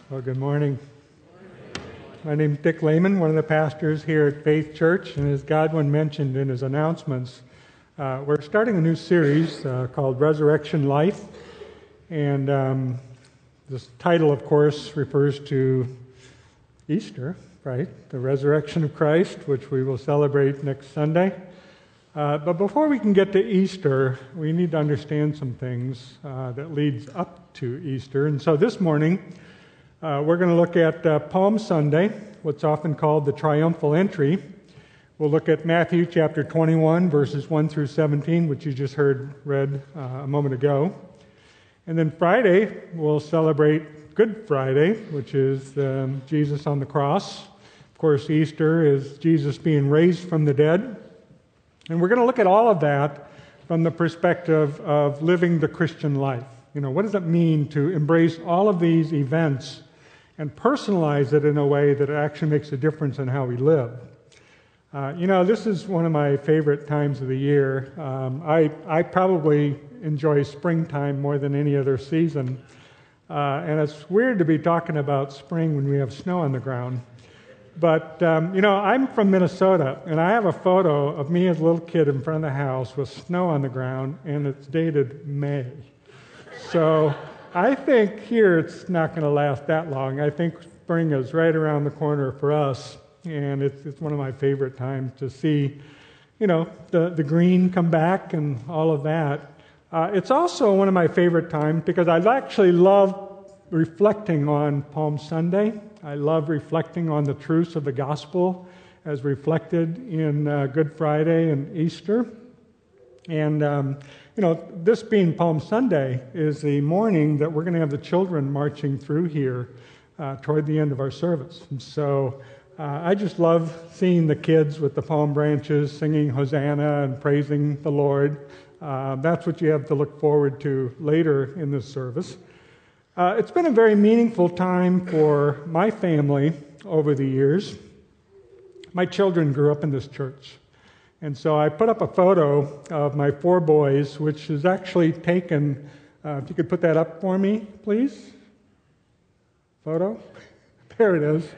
Well, good morning. My name is Dick Lehman, one of the pastors here at Faith Church, and as Godwin mentioned in his announcements, we're starting a new series called Resurrection Life, and this title, of course, refers to Easter, right? The resurrection of Christ, which we will celebrate next Sunday. But before we can get to Easter, we need to understand some things that leads up to Easter. And so this morning, we're going to look at Palm Sunday, what's often called the triumphal entry. We'll look at Matthew chapter 21, verses 1 through 17, which you just heard read a moment ago. And then Friday, we'll celebrate Good Friday, which is Jesus on the cross. Of course, Easter is Jesus being raised from the dead. And we're going to look at all of that from the perspective of living the Christian life. You know, what does it mean to embrace all of these events and personalize it in a way that it actually makes a difference in how we live? This is one of my favorite times of the year. I probably enjoy springtime more than any other season. And it's weird to be talking about spring when we have snow on the ground. But, I'm from Minnesota, and I have a photo of me as a little kid in front of the house with snow on the ground, and it's dated May. So I think here it's not going to last that long. I think spring is right around the corner for us, and it's one of my favorite times to see, the green come back and all of that. It's also one of my favorite times because I actually love reflecting on Palm Sunday. I love reflecting on the truths of the gospel as reflected in Good Friday and Easter. And, this being Palm Sunday is the morning that we're going to have the children marching through here toward the end of our service. And so I just love seeing the kids with the palm branches singing Hosanna and praising the Lord. That's what you have to look forward to later in this service. It's been a very meaningful time for my family over the years. My children grew up in this church. And so I put up a photo of my 4 boys, which is actually taken, if you could put that up for me, please. Photo. There it is.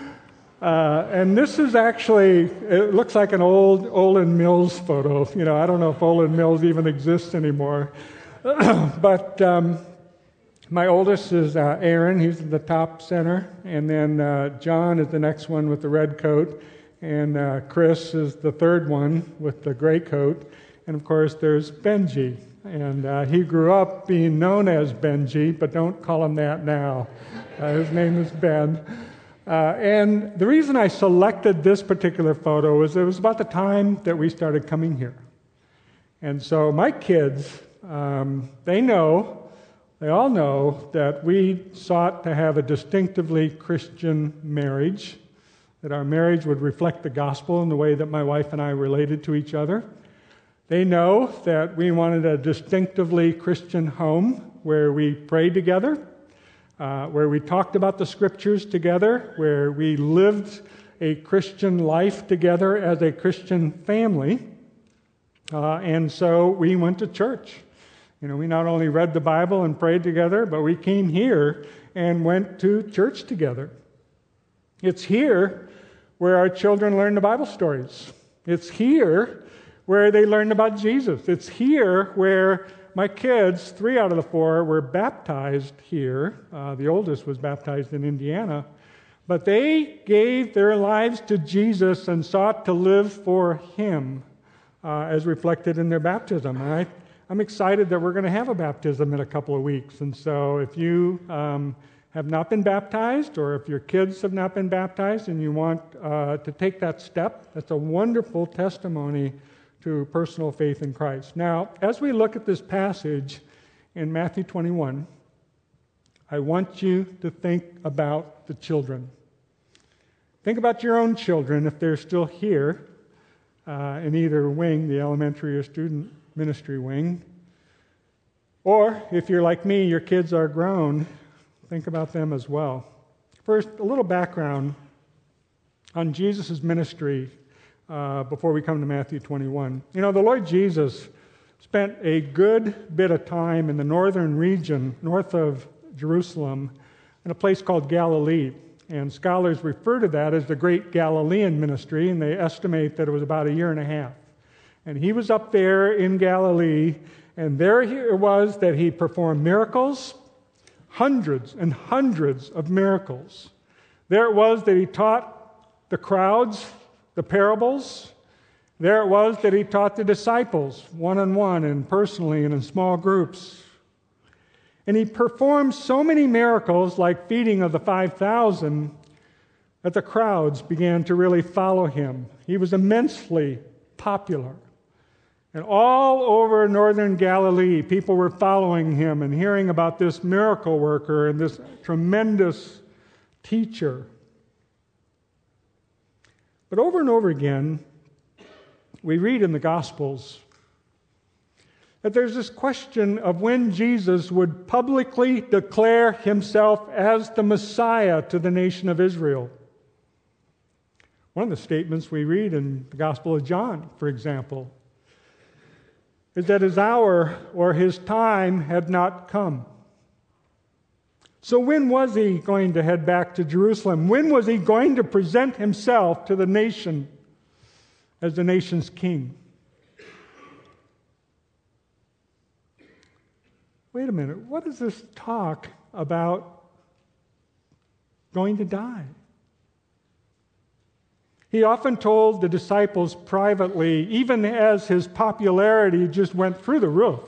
And this is actually, it looks like an old Olin Mills photo. I don't know if Olin Mills even exists anymore. But my oldest is Aaron. He's in the top center. And then John is the next one with the red coat. And Chris is the third one with the gray coat. And, of course, there's Benji. And he grew up being known as Benji, but don't call him that now. His name is Ben. And the reason I selected this particular photo is it was about the time that we started coming here. And so my kids, they all know that we sought to have a distinctively Christian marriage, that our marriage would reflect the gospel in the way that my wife and I related to each other. They know that we wanted a distinctively Christian home where we prayed together, where we talked about the scriptures together, where we lived a Christian life together as a Christian family. And so we went to church. We not only read the Bible and prayed together, but we came here and went to church together. It's here where our children learn the Bible stories. It's here where they learned about Jesus. It's here where my kids, 3 out of the 4, were baptized here. The oldest was baptized in Indiana. But they gave their lives to Jesus and sought to live for Him as reflected in their baptism. I'm excited that we're going to have a baptism in a couple of weeks. And so if you have not been baptized, or if your kids have not been baptized and you want to take that step, that's a wonderful testimony to personal faith in Christ. Now, as we look at this passage in Matthew 21, I want you to think about the children. Think about your own children if they're still here in either wing, the elementary or student ministry wing. Or if you're like me, your kids are grown, think about them as well. First, a little background on Jesus' ministry before we come to Matthew 21. The Lord Jesus spent a good bit of time in the northern region, north of Jerusalem, in a place called Galilee. And scholars refer to that as the Great Galilean Ministry, and they estimate that it was about a year and a half. And he was up there in Galilee, and there it was that he performed miracles, hundreds and hundreds of miracles. There it was that he taught the crowds the parables. There it was that he taught the disciples one-on-one and personally and in small groups. And he performed so many miracles, like feeding of the 5,000, that the crowds began to really follow him. He was immensely popular. And all over northern Galilee, people were following him and hearing about this miracle worker and this tremendous teacher. But over and over again, we read in the Gospels that there's this question of when Jesus would publicly declare himself as the Messiah to the nation of Israel. One of the statements we read in the Gospel of John, for example, is that his hour or his time had not come. So when was he going to head back to Jerusalem? When was he going to present himself to the nation as the nation's king? Wait a minute, what is this talk about going to die? He often told the disciples privately, even as his popularity just went through the roof,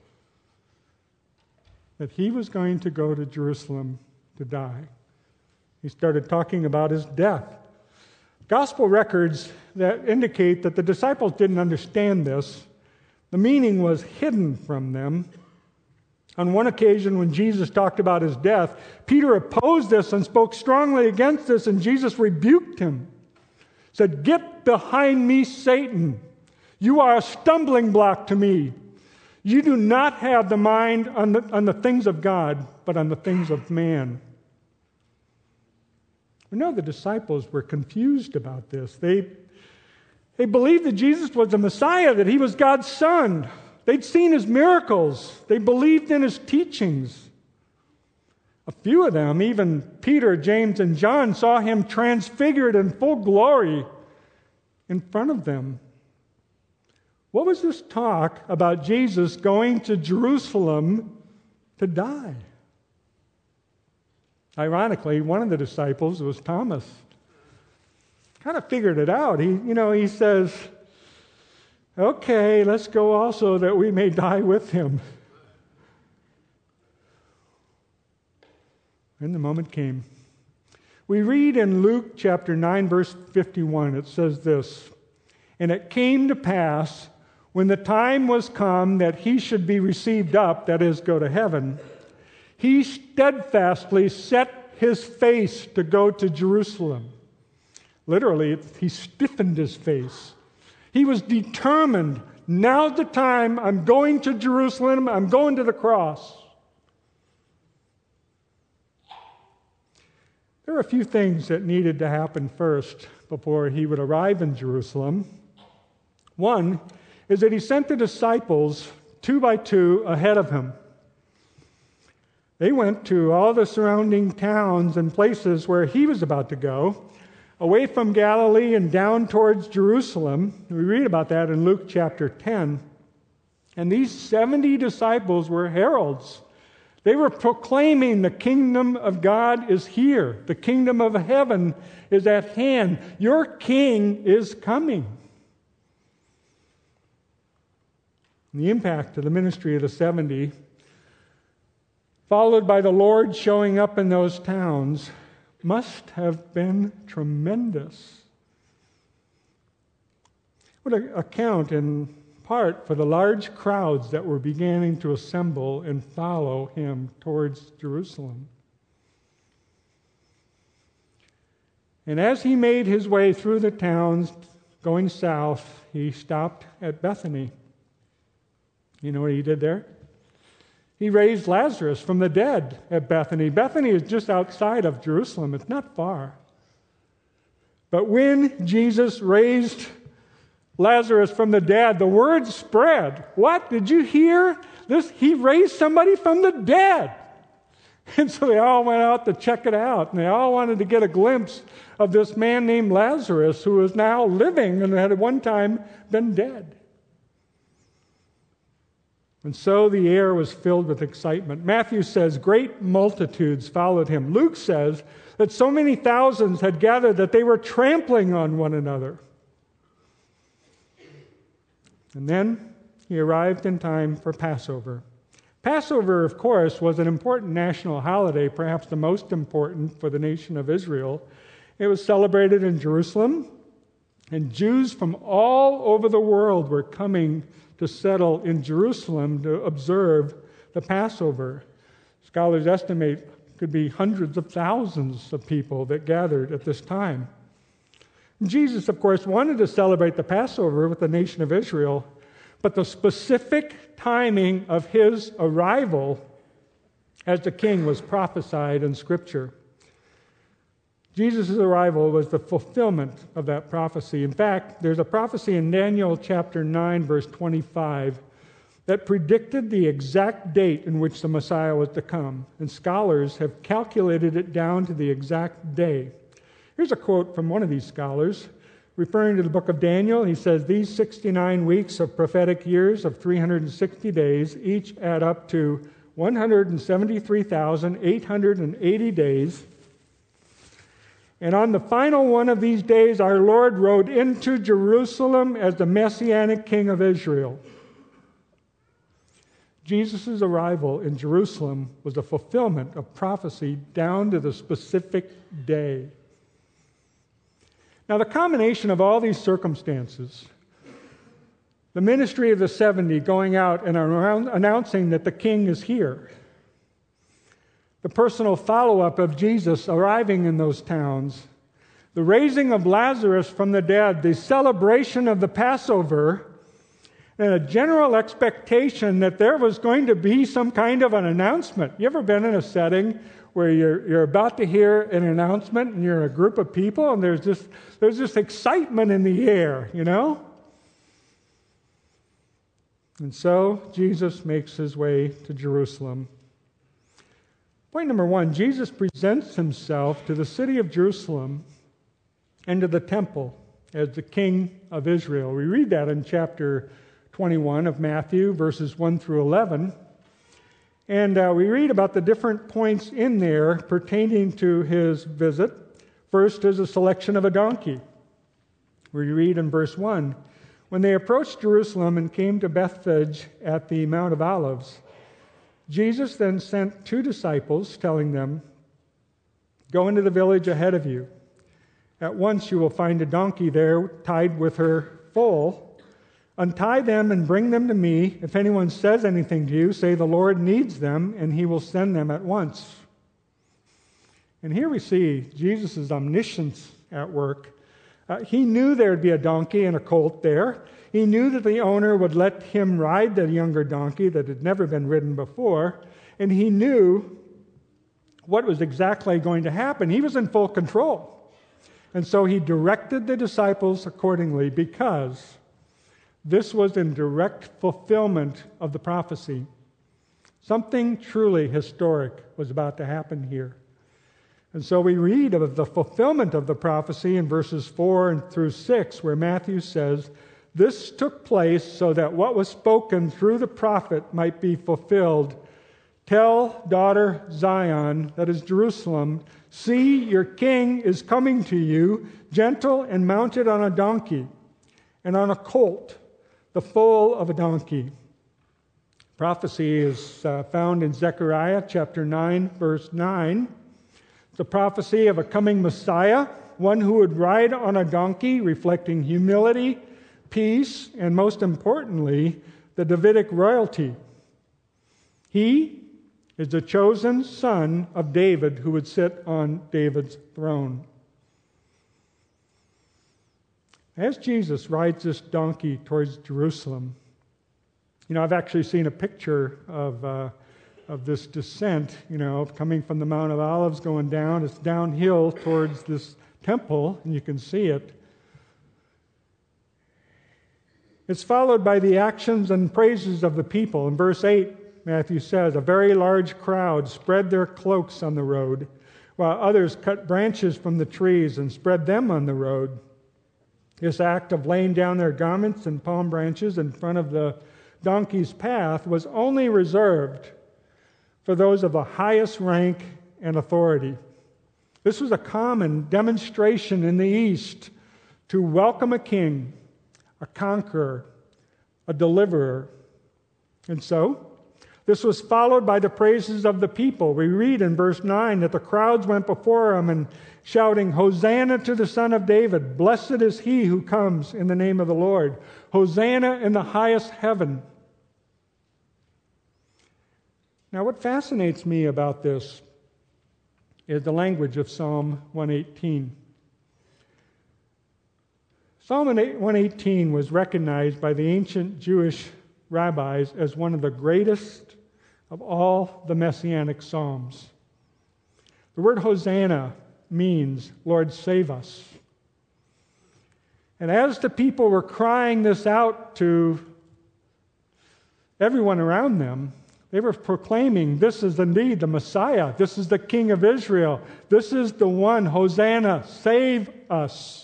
that he was going to go to Jerusalem to die. He started talking about his death. Gospel records that indicate that the disciples didn't understand this. The meaning was hidden from them. On one occasion, when Jesus talked about his death, Peter opposed this and spoke strongly against this, and Jesus rebuked him. Said, "Get behind me, Satan. You are a stumbling block to me. You do not have the mind on the things of God, but on the things of man." We know the disciples were confused about this. They believed that Jesus was the Messiah, that he was God's Son. They'd seen his miracles. They believed in his teachings. A few of them, even Peter, James, and John, saw him transfigured in full glory in front of them. What was this talk about Jesus going to Jerusalem to die? Ironically, one of the disciples was Thomas. Kind of figured it out. He says, "Okay, let's go also that we may die with him." And the moment came. We read in Luke chapter 9, verse 51, it says this, "And it came to pass, when the time was come that he should be received up," that is, go to heaven, "he steadfastly set his face to go to Jerusalem." Literally, he stiffened his face. He was determined, now's the time, I'm going to Jerusalem, I'm going to the cross. There were a few things that needed to happen first before he would arrive in Jerusalem. One is that he sent the disciples 2 by 2 ahead of him. They went to all the surrounding towns and places where he was about to go, away from Galilee and down towards Jerusalem. We read about that in Luke chapter 10. And these 70 disciples were heralds. They were proclaiming the kingdom of God is here. The kingdom of heaven is at hand. Your king is coming. And the impact of the ministry of the 70, followed by the Lord showing up in those towns, must have been tremendous. What an account in part for the large crowds that were beginning to assemble and follow him towards Jerusalem. And as he made his way through the towns going south, he stopped at Bethany. You know what he did there? He raised Lazarus from the dead at Bethany. Bethany is just outside of Jerusalem. It's not far. But when Jesus raised Lazarus from the dead, the word spread. What? Did you hear this? He raised somebody from the dead. And so they all went out to check it out, and they all wanted to get a glimpse of this man named Lazarus, who is now living and had at one time been dead. And so the air was filled with excitement. Matthew says great multitudes followed him. Luke says that so many thousands had gathered that they were trampling on one another. And then he arrived in time for Passover. Passover, of course, was an important national holiday, perhaps the most important for the nation of Israel. It was celebrated in Jerusalem, and Jews from all over the world were coming to settle in Jerusalem to observe the Passover. Scholars estimate could be hundreds of thousands of people that gathered at this time. Jesus, of course, wanted to celebrate the Passover with the nation of Israel, but the specific timing of his arrival as the king was prophesied in Scripture. Jesus' arrival was the fulfillment of that prophecy. In fact, there's a prophecy in Daniel chapter 9, verse 25, that predicted the exact date in which the Messiah was to come, and scholars have calculated it down to the exact day. Here's a quote from one of these scholars. Referring to the book of Daniel, he says, "These 69 weeks of prophetic years of 360 days each add up to 173,880 days. And on the final one of these days, our Lord rode into Jerusalem as the Messianic King of Israel." Jesus' arrival in Jerusalem was a fulfillment of prophecy down to the specific day. Now, the combination of all these circumstances, the ministry of the 70 going out and announcing that the king is here, the personal follow-up of Jesus arriving in those towns, the raising of Lazarus from the dead, the celebration of the Passover, and a general expectation that there was going to be some kind of an announcement. You ever been in a setting where you're about to hear an announcement and you're in a group of people and there's this excitement in the air, you know? And so Jesus makes his way to Jerusalem. Point number one, Jesus presents himself to the city of Jerusalem and to the temple as the King of Israel. We read that in chapter 21 of Matthew, verses 1 through 11. And we read about the different points in there pertaining to his visit. First is a selection of a donkey. We read in verse 1, "When they approached Jerusalem and came to Bethphage at the Mount of Olives, Jesus then sent 2 disciples, telling them, 'Go into the village ahead of you. At once you will find a donkey there tied with her foal. Untie them and bring them to me. If anyone says anything to you, say the Lord needs them, and he will send them at once.'" And here we see Jesus' omniscience at work. He knew there would be a donkey and a colt there. He knew that the owner would let him ride the younger donkey that had never been ridden before, and he knew what was exactly going to happen. He was in full control. And so he directed the disciples accordingly, because this was in direct fulfillment of the prophecy. Something truly historic was about to happen here. And so we read of the fulfillment of the prophecy in verses 4 through 6, where Matthew says, "This took place so that what was spoken through the prophet might be fulfilled. Tell daughter Zion," that is Jerusalem, "see, your king is coming to you, gentle and mounted on a donkey, and on a colt, the foal of a donkey." Prophecy is found in Zechariah chapter 9, verse 9. It's a prophecy of a coming Messiah, one who would ride on a donkey, reflecting humility, peace, and most importantly, the Davidic royalty. He is the chosen son of David who would sit on David's throne. As Jesus rides this donkey towards Jerusalem, I've actually seen a picture of this descent, coming from the Mount of Olives, going down. It's downhill towards this temple, and you can see it. It's followed by the actions and praises of the people. In verse 8, Matthew says, a very large crowd spread their cloaks on the road, while others cut branches from the trees and spread them on the road. This act of laying down their garments and palm branches in front of the donkey's path was only reserved for those of the highest rank and authority. This was a common demonstration in the East to welcome a king, a conqueror, a deliverer. And so, this was followed by the praises of the people. We read in verse 9 that the crowds went before him and shouting, Hosanna to the Son of David. Blessed is he who comes in the name of the Lord. Hosanna in the highest heaven. Now, what fascinates me about this is the language of Psalm 118. Psalm 118 was recognized by the ancient Jewish rabbis as one of the greatest of all the messianic psalms. The word Hosanna means, Lord, save us. And as the people were crying this out to everyone around them, they were proclaiming, this is indeed the Messiah. This is the King of Israel. This is the one, Hosanna, save us.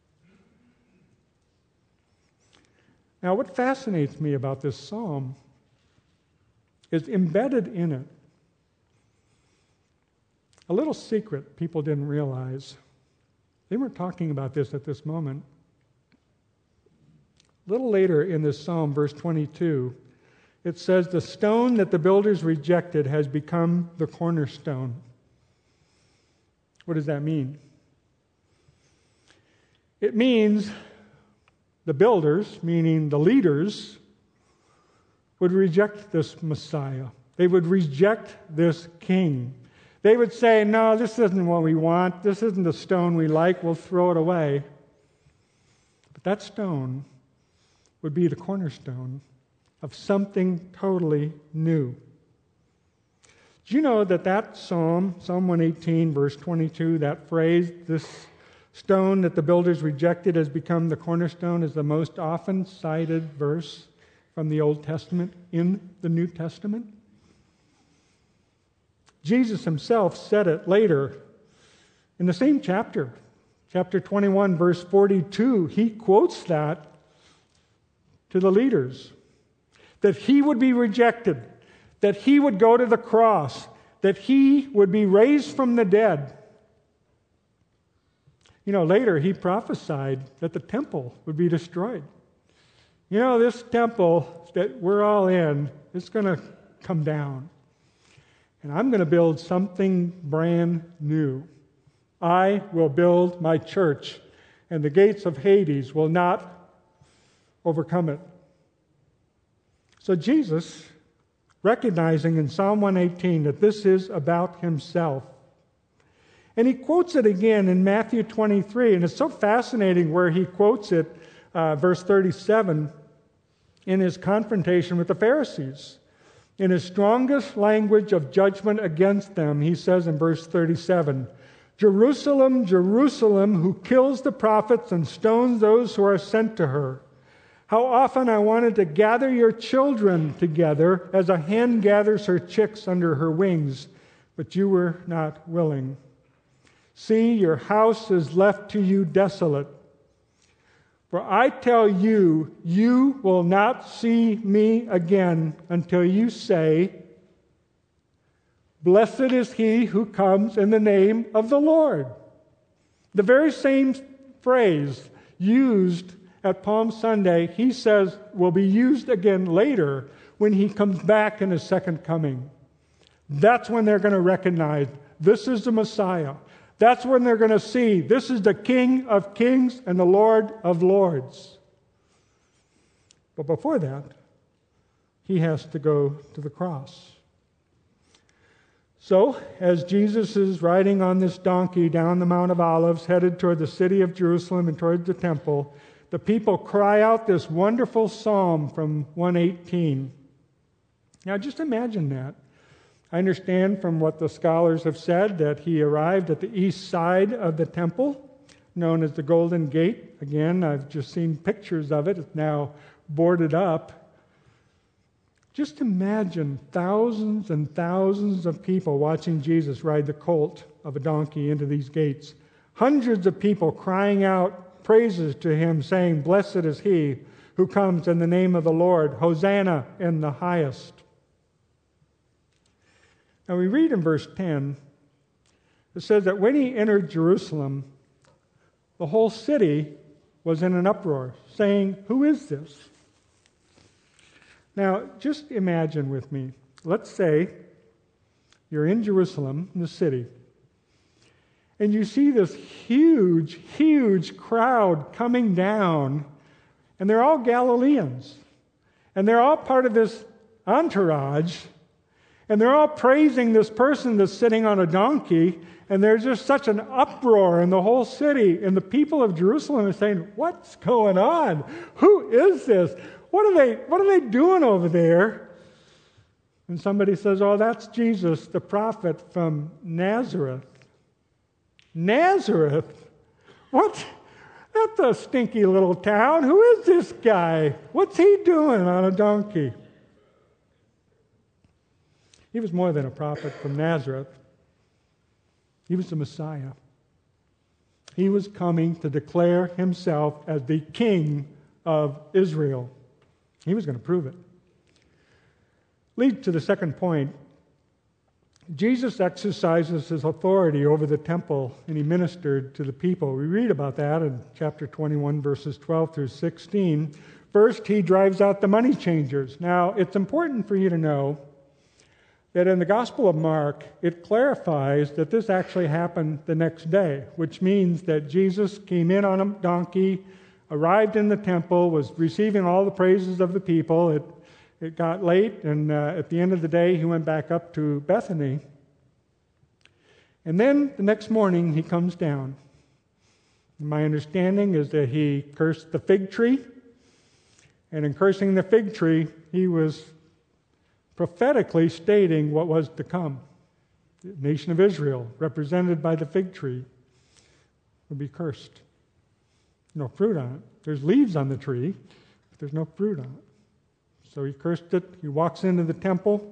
Now, what fascinates me about this psalm is embedded in it a little secret people didn't realize. They weren't talking about this at this moment. A little later in this psalm, verse 22, it says, the stone that the builders rejected has become the cornerstone. What does that mean? It means the builders, meaning the leaders, would reject this Messiah. They would reject this king. They would say, no, this isn't what we want. This isn't the stone we like. We'll throw it away. But that stone would be the cornerstone of something totally new. Do you know that psalm, Psalm 118, verse 22, that phrase, this stone that the builders rejected has become the cornerstone, is the most often cited verse from the Old Testament in the New Testament? Jesus himself said it later in the same chapter, chapter 21, verse 42. He quotes that to the leaders, that he would be rejected, that he would go to the cross, that he would be raised from the dead. You know, later he prophesied that the temple would be destroyed. You know, this temple that we're all in, it's going to come down. And I'm going to build something brand new. I will build my church, and the gates of Hades will not overcome it. So Jesus, recognizing in Psalm 118 that this is about himself, and he quotes it again in Matthew 23, and it's so fascinating where he quotes it, verse 37, in his confrontation with the Pharisees. In his strongest language of judgment against them, he says in verse 37, Jerusalem, Jerusalem, who kills the prophets and stones those who are sent to her. How often I wanted to gather your children together as a hen gathers her chicks under her wings, but you were not willing. See, your house is left to you desolate. For I tell you, you will not see me again until you say, Blessed is he who comes in the name of the Lord. The very same phrase used at Palm Sunday, he says, will be used again later when he comes back in his second coming. That's when they're going to recognize this is the Messiah. That's when they're going to see this is the King of Kings and the Lord of Lords. But before that, he has to go to the cross. So, as Jesus is riding on this donkey down the Mount of Olives, headed toward the city of Jerusalem and toward the temple, the people cry out this wonderful psalm from 118. Now, just imagine that. I understand from what the scholars have said that he arrived at the east side of the temple, known as the Golden Gate. Again, I've just seen pictures of it. It's now boarded up. Just imagine thousands and thousands of people watching Jesus ride the colt of a donkey into these gates. Hundreds of people crying out praises to him, saying, "Blessed is he who comes in the name of the Lord. Hosanna in the highest." Now we read in verse 10, it says that when he entered Jerusalem, the whole city was in an uproar, saying, "Who is this?" Now, just imagine with me. Let's say you're in Jerusalem, in the city, and you see this huge, huge crowd coming down, and they're all Galileans, and they're all part of this entourage, and they're all praising this person that's sitting on a donkey, and there's just such an uproar in the whole city, and the people of Jerusalem are saying, "What's going on? Who is this? What are they doing over there?" And somebody says, "Oh, that's Jesus, the prophet from Nazareth." Nazareth? What? That's a stinky little town. Who is this guy? What's he doing on a donkey? He was more than a prophet from Nazareth. He was the Messiah. He was coming to declare himself as the King of Israel. He was going to prove it. Lead to the second point. Jesus exercises his authority over the temple, and he ministered to the people. We read about that in chapter 21, verses 12 through 16. First, he drives out the money changers. Now, it's important for you to know that in the Gospel of Mark, it clarifies that this actually happened the next day, which means that Jesus came in on a donkey, arrived in the temple, was receiving all the praises of the people. It got late, and at the end of the day, he went back up to Bethany. And then the next morning, he comes down. And my understanding is that he cursed the fig tree, and in cursing the fig tree, he was prophetically stating what was to come. The nation of Israel, represented by the fig tree, would be cursed. No fruit on it. There's leaves on the tree, but there's no fruit on it. So he cursed it. He walks into the temple,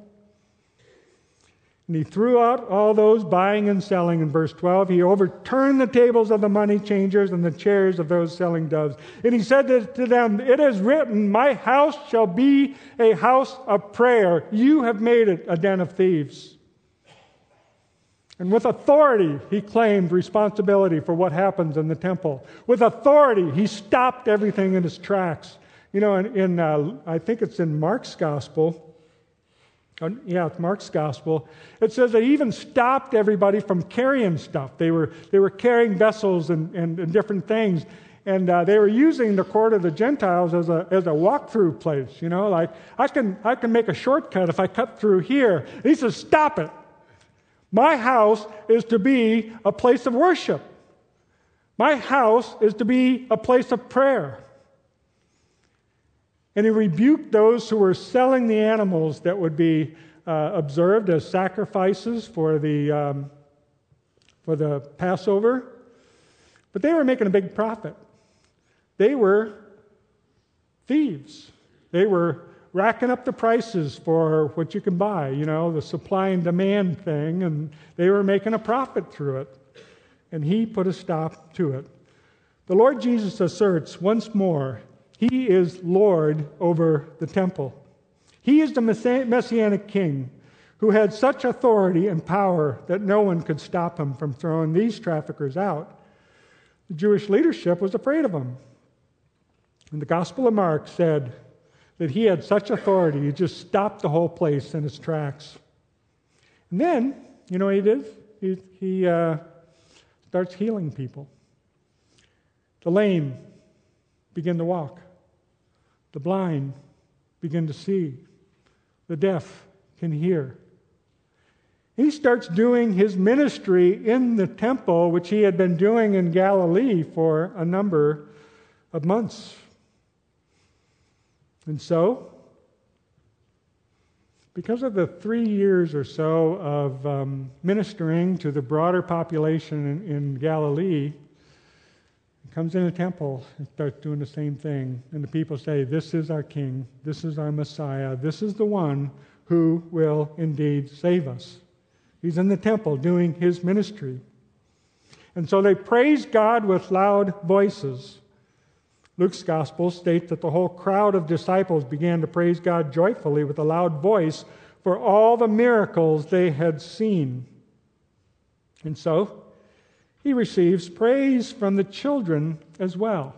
and he threw out all those buying and selling. In verse 12, he overturned the tables of the money changers and the chairs of those selling doves. And he said to them, "It is written, my house shall be a house of prayer. You have made it a den of thieves." And with authority, he claimed responsibility for what happens in the temple. With authority, he stopped everything in its tracks. You know, I think it's in Mark's Gospel. It's Mark's Gospel. It says they even stopped everybody from carrying stuff. They were carrying vessels and different things, and they were using the court of the Gentiles as a walkthrough place. You know, like I can make a shortcut if I cut through here. And he says, "Stop it. My house is to be a place of worship. My house is to be a place of prayer." And he rebuked those who were selling the animals that would be observed as sacrifices for the Passover. But they were making a big profit. They were thieves. They were racking up the prices for what you can buy, you know, the supply and demand thing, and they were making a profit through it. And he put a stop to it. The Lord Jesus asserts once more, he is Lord over the temple. He is the Messianic King who had such authority and power that no one could stop him from throwing these traffickers out. The Jewish leadership was afraid of him. And the Gospel of Mark said that he had such authority, he just stopped the whole place in its tracks. And then, you know what he did? He starts healing people. The lame begin to walk. The blind begin to see. The deaf can hear. He starts doing his ministry in the temple, which he had been doing in Galilee for a number of months. And so, because of the 3 years or so of ministering to the broader population in Galilee, He comes in the temple and starts doing the same thing. And the people say, this is our king. This is our Messiah. This is the one who will indeed save us. He's in the temple doing his ministry. And so they praise God with loud voices. Luke's gospel states that the whole crowd of disciples began to praise God joyfully with a loud voice for all the miracles they had seen. And so he receives praise from the children as well.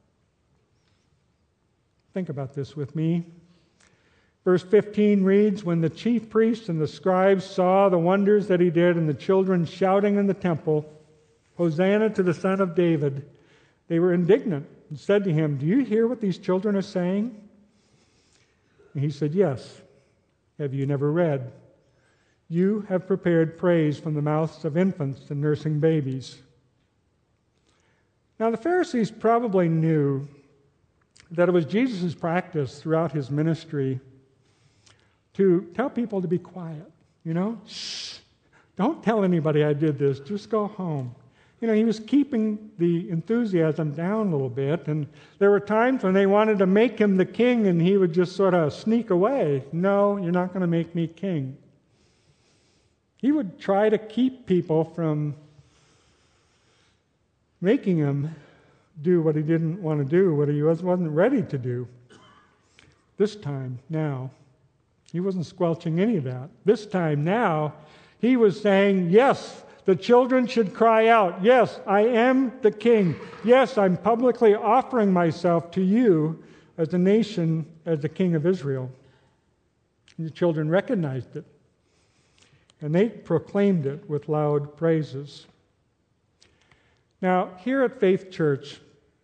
Think about this with me. Verse 15 reads, when the chief priests and the scribes saw the wonders that he did and the children shouting in the temple, Hosanna to the Son of David, they were indignant and said to him, do you hear what these children are saying? And he said, yes. Have you never read? You have prepared praise from the mouths of infants and nursing babies. Now the Pharisees probably knew that it was Jesus' practice throughout his ministry to tell people to be quiet. Shh, don't tell anybody I did this, just go home. He was keeping the enthusiasm down a little bit, and there were times when they wanted to make him the king, and he would just sort of sneak away. No, you're not going to make me king. He would try to keep people from making him do what he didn't want to do, what he wasn't ready to do. This time, now, he wasn't squelching any of that. This time, now, he was saying, yes, the children should cry out, yes, I am the king. Yes, I'm publicly offering myself to you as a nation, as the king of Israel. And the children recognized it. And they proclaimed it with loud praises. Now, here at Faith Church,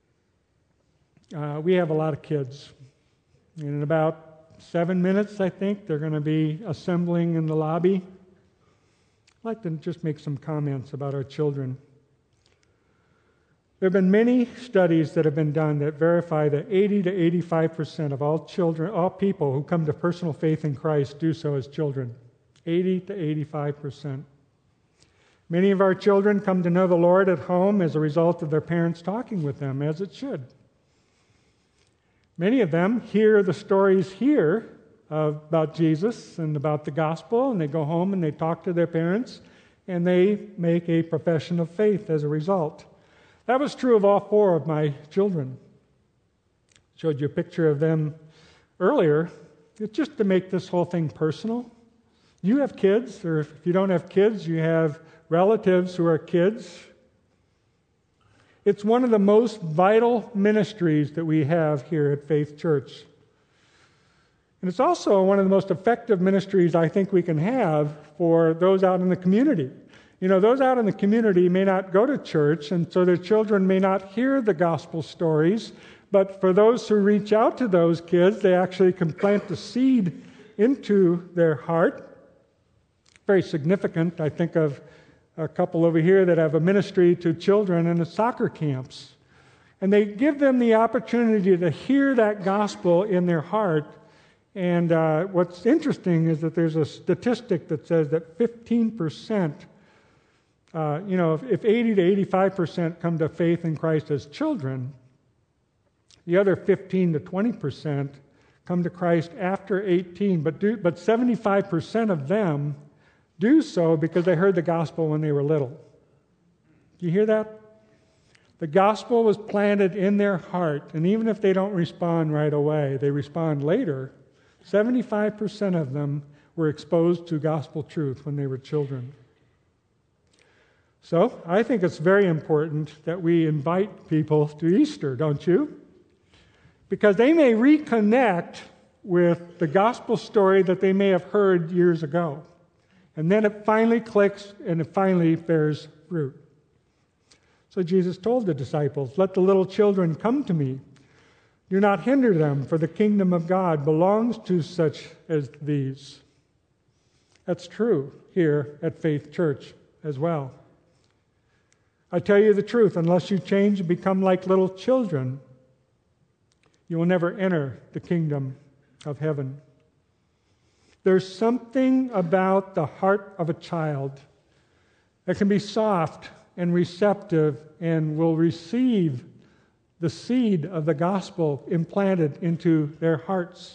we have a lot of kids. And in about 7 minutes, I think, they're going to be assembling in the lobby. I'd like to just make some comments about our children. There have been many studies that have been done that verify that 80 to 85% of all children, all people who come to personal faith in Christ do so as children. 80 to 85%. Many of our children come to know the Lord at home as a result of their parents talking with them, as it should. Many of them hear the stories here about Jesus and about the gospel, and they go home and they talk to their parents, and they make a profession of faith as a result. That was true of all 4 of my children. I showed you a picture of them earlier. It's just to make this whole thing personal. You have kids, or if you don't have kids, you have relatives who are kids. It's one of the most vital ministries that we have here at Faith Church. And it's also one of the most effective ministries I think we can have for those out in the community. Those out in the community may not go to church, and so their children may not hear the gospel stories, but for those who reach out to those kids, they actually can plant the seed into their heart. Very significant. I think of a couple over here that have a ministry to children in the soccer camps. And they give them the opportunity to hear that gospel in their heart. And what's interesting is that there's a statistic that says that 15%, if 80 to 85% come to faith in Christ as children, the other 15 to 20% come to Christ after 18. But 75% of them do so because they heard the gospel when they were little. Do you hear that? The gospel was planted in their heart, and even if they don't respond right away, they respond later. 75% of them were exposed to gospel truth when they were children. So I think it's very important that we invite people to Easter, don't you? Because they may reconnect with the gospel story that they may have heard years ago. And then it finally clicks and it finally bears fruit. So Jesus told the disciples, let the little children come to me. Do not hinder them, for the kingdom of God belongs to such as these. That's true here at Faith Church as well. I tell you the truth, unless you change and become like little children, you will never enter the kingdom of heaven. There's something about the heart of a child that can be soft and receptive and will receive the seed of the gospel implanted into their hearts.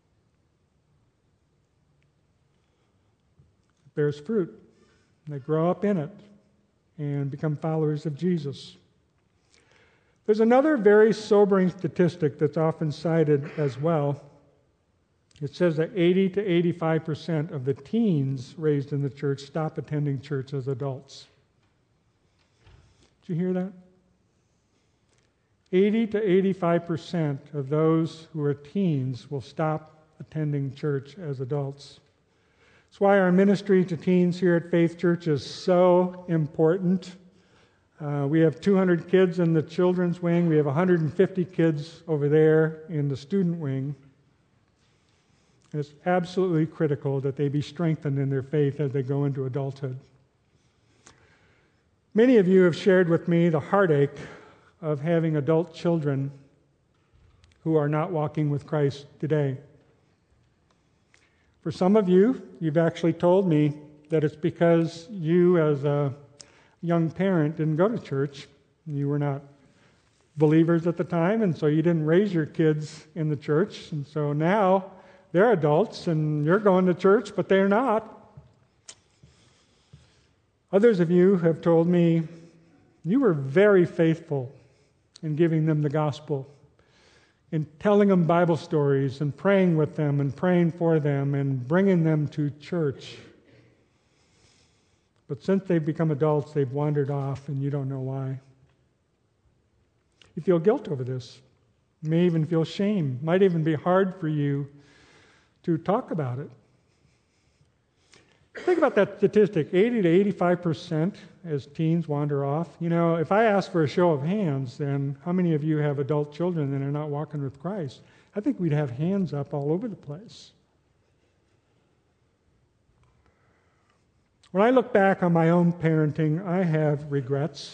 It bears fruit. They grow up in it and become followers of Jesus. There's another very sobering statistic that's often cited as well. It says that 80 to 85% of the teens raised in the church stop attending church as adults. Did you hear that? 80 to 85% of those who are teens will stop attending church as adults. That's why our ministry to teens here at Faith Church is so important. We have 200 kids in the children's wing. We have 150 kids over there in the student wing. And it's absolutely critical that they be strengthened in their faith as they go into adulthood. Many of you have shared with me the heartache of having adult children who are not walking with Christ today. For some of you, you've actually told me that it's because you as a young parent didn't go to church. You were not believers at the time, and so you didn't raise your kids in the church. And so now they're adults, and you're going to church, but they're not. Others of you have told me you were very faithful in giving them the gospel, in telling them Bible stories and praying with them and praying for them and bringing them to church. But since they've become adults, they've wandered off, and you don't know why. You feel guilt over this. You may even feel shame. It might even be hard for you to talk about it. Think about that statistic, 80 to 85% as teens wander off. You know, if I ask for a show of hands, then how many of you have adult children that are not walking with Christ? I think we'd have hands up all over the place. When I look back on my own parenting, I have regrets.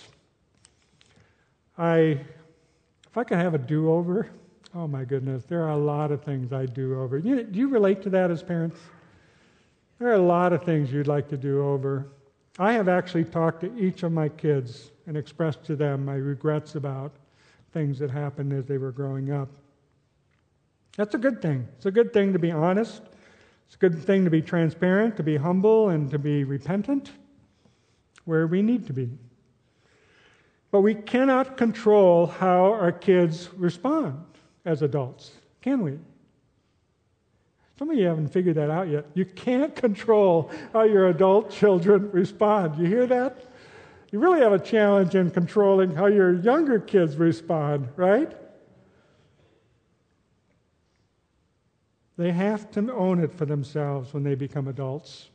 If I could have a do-over, oh my goodness, there are a lot of things I'd do over. Do you relate to that as parents? There are a lot of things you'd like to do over. I have actually talked to each of my kids and expressed to them my regrets about things that happened as they were growing up. That's a good thing. It's a good thing to be honest. It's a good thing to be transparent, to be humble, and to be repentant where we need to be. But we cannot control how our kids respond as adults, can we? Some of you haven't figured that out yet. You can't control how your adult children respond. You hear that? You really have a challenge in controlling how your younger kids respond, right? They have to own it for themselves when they become adults.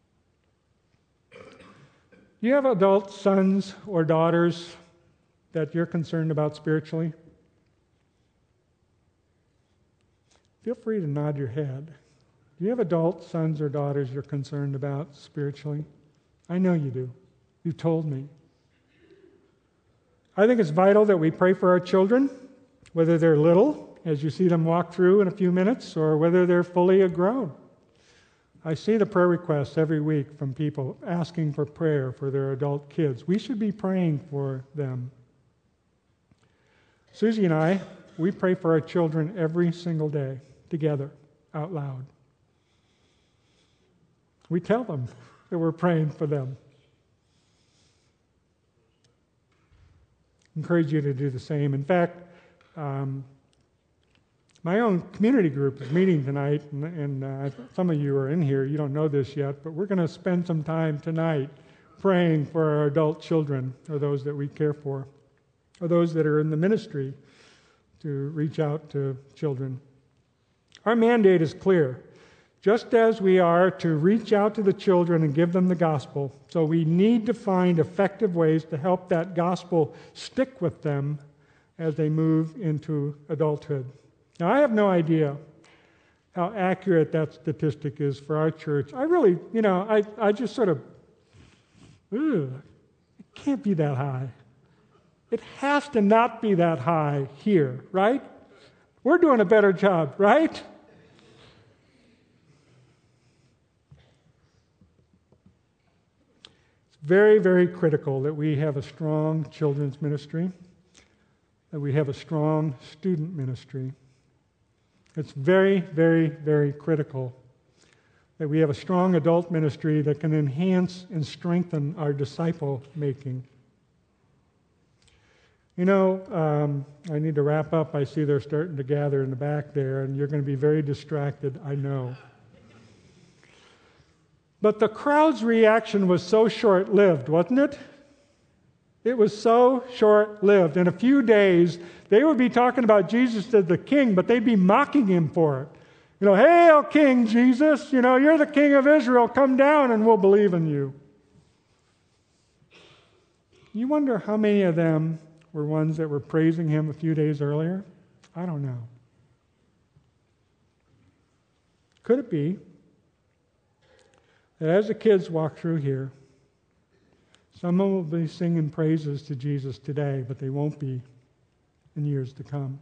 Do you have adult sons or daughters that you're concerned about spiritually? Feel free to nod your head. Do you have adult sons or daughters you're concerned about spiritually? I know you do. You told me. I think it's vital that we pray for our children, whether they're little, as you see them walk through in a few minutes, or whether they're fully grown. I see the prayer requests every week from people asking for prayer for their adult kids. We should be praying for them. Susie and I, we pray for our children every single day, together, out loud. We tell them that we're praying for them. I encourage you to do the same. In fact, my own community group is meeting tonight, and some of you are in here. You don't know this yet, but we're going to spend some time tonight praying for our adult children, or those that we care for, or those that are in the ministry to reach out to children. Our mandate is clear. Just as we are to reach out to the children and give them the gospel, so we need to find effective ways to help that gospel stick with them as they move into adulthood. Now, I have no idea how accurate that statistic is for our church. I really, I just sort of, it can't be that high. It has to not be that high here, right? We're doing a better job, right? It's very, very critical that we have a strong children's ministry. that we have a strong student ministry. It's very, very, very critical that we have a strong adult ministry that can enhance and strengthen our disciple making. You know, I need to wrap up. I see they're starting to gather in the back there, and you're going to be very distracted, I know. But the crowd's reaction was so short-lived, wasn't it? It was so short-lived. In a few days, they would be talking about Jesus as the king, but they'd be mocking him for it. You know, "Hail, King Jesus! You know, you're the King of Israel. Come down and we'll believe in you." You wonder how many of them were ones that were praising him a few days earlier? I don't know. Could it be that as the kids walk through here, someone will be singing praises to Jesus today, but they won't be in years to come?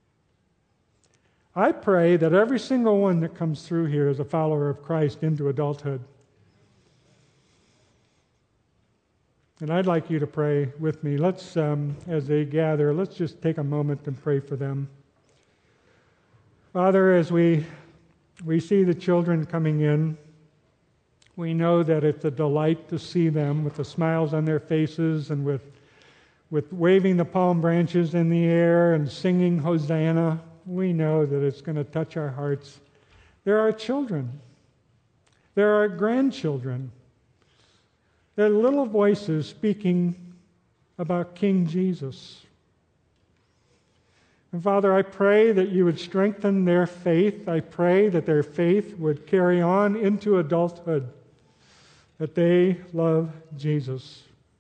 I pray that every single one that comes through here is a follower of Christ into adulthood. And I'd like you to pray with me. Let's, as they gather, let's just take a moment and pray for them. Father, as we see the children coming in, we know that it's a delight to see them with the smiles on their faces and with waving the palm branches in the air and singing Hosanna. We know that it's going to touch our hearts. There are children. There are grandchildren. There are little voices speaking about King Jesus. And Father, I pray that you would strengthen their faith. I pray that their faith would carry on into adulthood, that they love Jesus.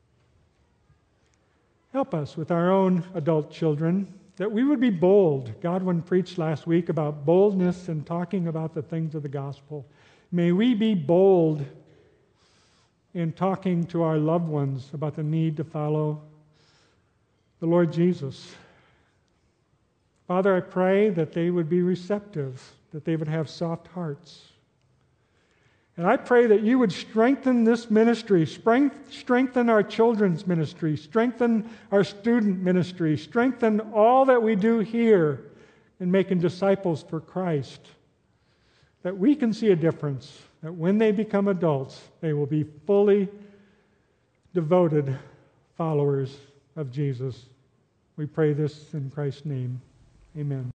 Help us with our own adult children, that we would be bold. Godwin preached last week about boldness and talking about the things of the gospel. May we be bold in talking to our loved ones about the need to follow the Lord Jesus. Father, I pray that they would be receptive, that they would have soft hearts. And I pray that you would strengthen this ministry, strengthen our children's ministry, strengthen our student ministry, strengthen all that we do here in making disciples for Christ, that we can see a difference, that when they become adults, they will be fully devoted followers of Jesus. We pray this in Christ's name. Amen.